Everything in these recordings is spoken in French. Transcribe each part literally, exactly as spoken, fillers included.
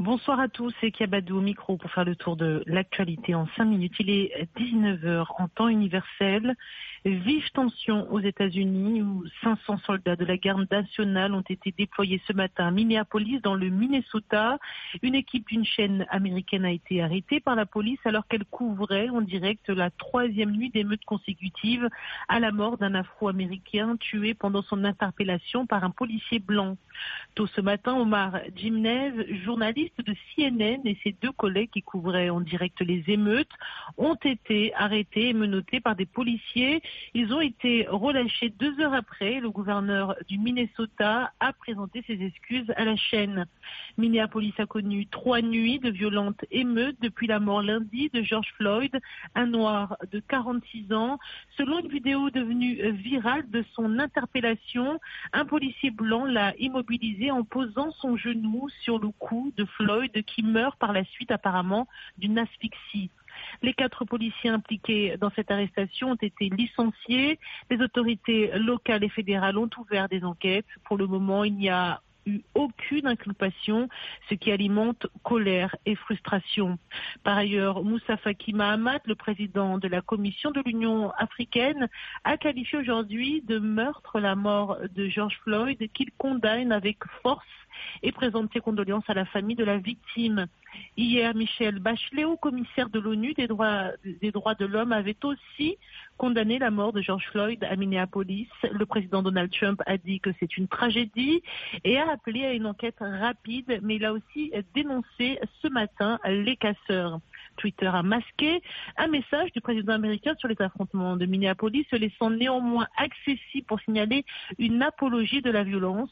Bonsoir à tous, c'est Kiabadou au micro pour faire le tour de l'actualité en cinq minutes. Il est dix-neuf heures en temps universel. Vive tension aux États-Unis où cinq cents soldats de la garde nationale ont été déployés ce matin à Minneapolis dans le Minnesota. Une équipe d'une chaîne américaine a été arrêtée par la police alors qu'elle couvrait en direct la troisième nuit d'émeutes consécutives à la mort d'un Afro-Américain tué pendant son interpellation par un policier blanc. Tôt ce matin, Omar Jimenez, journaliste de C N N, et ses deux collègues qui couvraient en direct les émeutes ont été arrêtés et menottés par des policiers. Ils ont été relâchés deux heures après. Le gouverneur du Minnesota a présenté ses excuses à la chaîne. Minneapolis a connu trois nuits de violentes émeutes depuis la mort lundi de George Floyd, un noir de quarante-six ans. Selon une vidéo devenue virale de son interpellation, un policier blanc l'a immobilisé en posant son genou sur le cou de Floyd qui meurt par la suite apparemment d'une asphyxie. Les quatre policiers impliqués dans cette arrestation ont été licenciés. Les autorités locales et fédérales ont ouvert des enquêtes. Pour le moment, il n'y a eu aucune inculpation, ce qui alimente colère et frustration. Par ailleurs, Moussa Faki Mahamat, le président de la Commission de l'Union africaine, a qualifié aujourd'hui de meurtre la mort de George Floyd, qu'il condamne avec force et présente ses condoléances à la famille de la victime. Hier, Michelle Bachelet, haut commissaire de l'ONU des droits, des droits de l'homme, avait aussi condamné la mort de George Floyd à Minneapolis. Le président Donald Trump a dit que c'est une tragédie et a appelé à une enquête rapide, mais il a aussi dénoncé ce matin les casseurs. Twitter a masqué un message du président américain sur les affrontements de Minneapolis, se laissant néanmoins accessible pour signaler une apologie de la violence.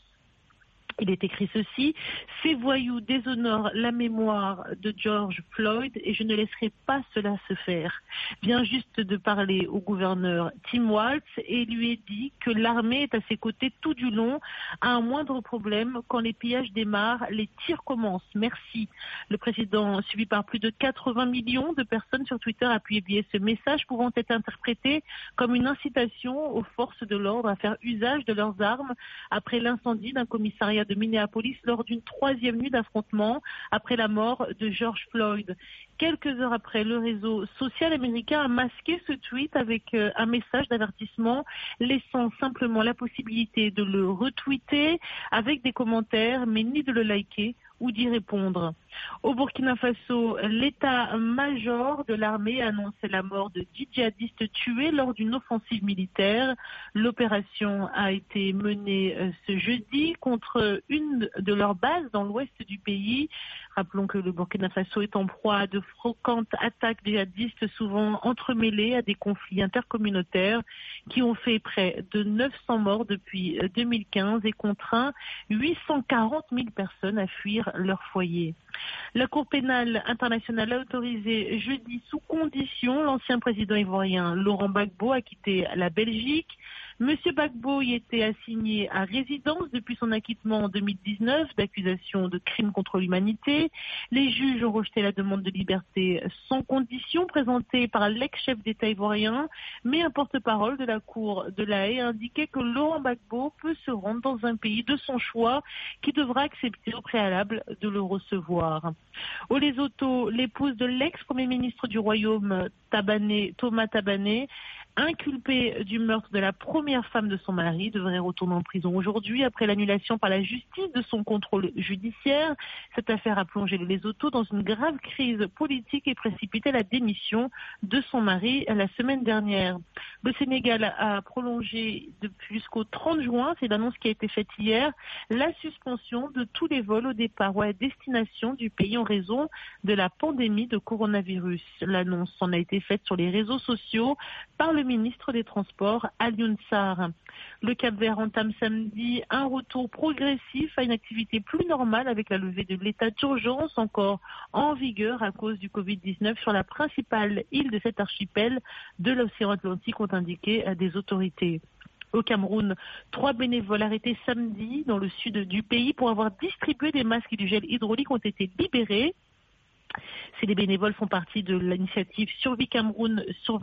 Il est écrit ceci: « Ces voyous déshonorent la mémoire de George Floyd et je ne laisserai pas cela se faire. » Vient juste de parler au gouverneur Tim Walz et lui est dit que l'armée est à ses côtés tout du long. À un moindre problème, quand les pillages démarrent, les tirs commencent. Merci. Le président, suivi par plus de quatre-vingts millions de personnes sur Twitter, a publié ce message pouvant être interprété comme une incitation aux forces de l'ordre à faire usage de leurs armes après l'incendie d'un commissariat de Minneapolis lors d'une troisième nuit d'affrontement après la mort de George Floyd. Quelques heures après, le réseau social américain a masqué ce tweet avec un message d'avertissement, laissant simplement la possibilité de le retweeter avec des commentaires, mais ni de le liker ou d'y répondre. Au Burkina Faso, l'état-major de l'armée a annoncé la mort de dix djihadistes tués lors d'une offensive militaire. L'opération a été menée ce jeudi contre une de leurs bases dans l'ouest du pays. Rappelons que le Burkina Faso est en proie à de fréquentes attaques djihadistes, souvent entremêlées à des conflits intercommunautaires qui ont fait près de neuf cents morts depuis deux mille quinze et contraint huit cent quarante mille personnes à fuir leur foyer. La Cour pénale internationale a autorisé jeudi sous condition l'ancien président ivoirien Laurent Gbagbo à quitter la Belgique. Monsieur Gbagbo y était assigné à résidence depuis son acquittement en deux mille dix-neuf d'accusations de crimes contre l'humanité. Les juges ont rejeté la demande de liberté sans condition présentée par l'ex-chef d'État ivoirien, mais un porte-parole de la Cour de La Haye a indiqué que Laurent Gbagbo peut se rendre dans un pays de son choix qui devra accepter au préalable de le recevoir. Au Lesotho, l'épouse de l'ex-premier ministre du Royaume, Tabané, Thomas Tabané, inculpé du meurtre de la première femme de son mari, devrait retourner en prison aujourd'hui après l'annulation par la justice de son contrôle judiciaire. Cette affaire a plongé le Lesotho dans une grave crise politique et précipité la démission de son mari la semaine dernière. Le Sénégal a prolongé depuis jusqu'au trente juin, c'est l'annonce qui a été faite hier, la suspension de tous les vols au départ ou à destination du pays en raison de la pandémie de coronavirus. L'annonce en a été faite sur les réseaux sociaux par le ministre des Transports, Alioune Sarr. Le Cap-Vert entame samedi un retour progressif à une activité plus normale avec la levée de l'état d'urgence encore en vigueur à cause du covid dix-neuf sur la principale île de cet archipel de l'océan Atlantique, ont indiqué des autorités. Au Cameroun, trois bénévoles arrêtés samedi dans le sud du pays pour avoir distribué des masques et du gel hydraulique ont été libérés. Ces bénévoles font partie de l'initiative Survie Cameroun sur